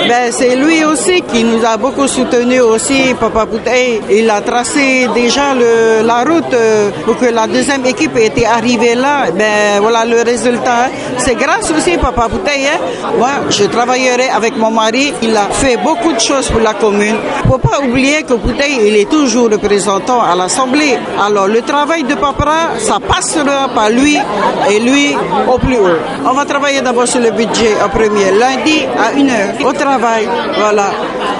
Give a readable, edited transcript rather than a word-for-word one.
C'est lui aussi qui nous a beaucoup soutenus aussi, Papa Bouteille. Il a tracé déjà la route pour que la deuxième équipe était arrivée là. Voilà le résultat. C'est grâce aussi Papa Bouteille. Moi, je travaillerai avec mon mari. Il a fait beaucoup de choses pour la commune. Il ne faut pas oublier que Bouteille, il est toujours représentant à l'Assemblée. Alors, le travail de Papa, ça passera par lui et lui au plus haut. On va travailler d'abord sur le budget en premier, lundi à 1h, au travail. Voilà.